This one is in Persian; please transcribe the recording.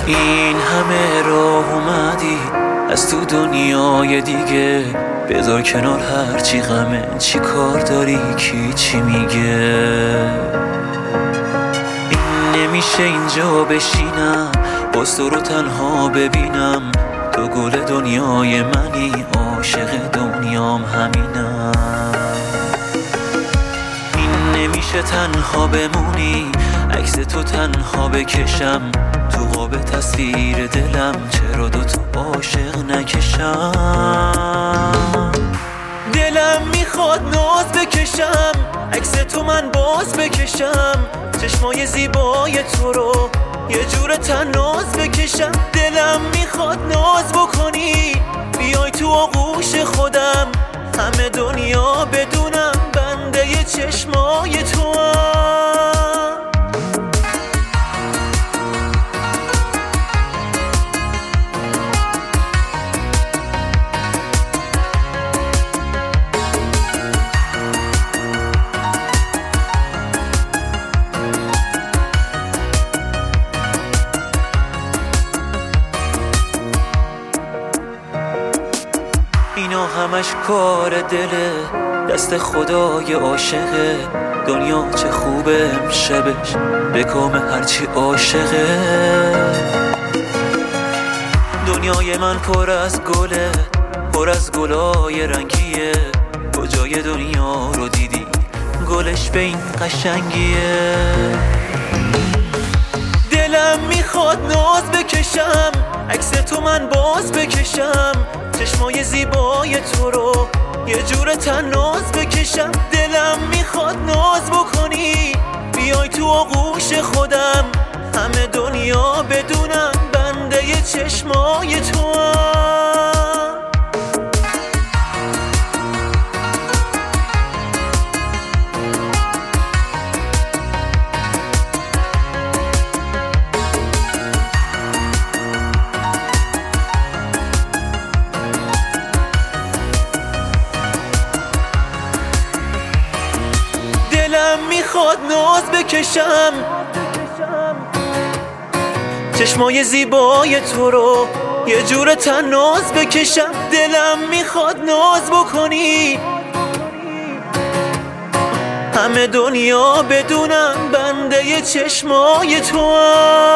این همه راه اومدی از تو دنیای دیگه، بذار کنار هرچی غمه، چی کار داری کی چی میگه. این نمیشه اینجا بشینم باز تو رو تنها ببینم، تو گل دنیای منی، عاشق دنیام همینم. این نمیشه تنها بمونی، عکس تو تنها بکشم، تو قاب تصویر دلم چرا دوتا عاشق نکشم. دلم میخواد ناز بکشم، عکس تو من باز بکشم، چشمای زیبای تو رو یه جور تناز بکشم. دلم میخواد ناز بکنی، بیای تو آغوش خودم، همه دنیا بدونم بنده ی چشمای تو هم. اینا همش کار دله، دست خدای عاشقه، دنیا چه خوبه امشبش به کام هرچی عاشقه. دنیای من پر از گله، پر از گلای رنگیه، کجای دنیا رو دیدی گلش به این قشنگیه. دلم میخواد ناز بکشم، عکس تو من باز بکشم، چشمای زیبای تو رو یه جور تناز بکشم. دلم میخواد ناز بکنی، بیای تو آغوش خودم، همه دنیا بدونم بنده ی چشمای تو هم. دلم میخواد ناز بکشم، چشمای زیبای تو رو یه جور تناز بکشم. دلم میخواد ناز بکنی، همه دنیا بدونم بنده ی چشمای تو هم.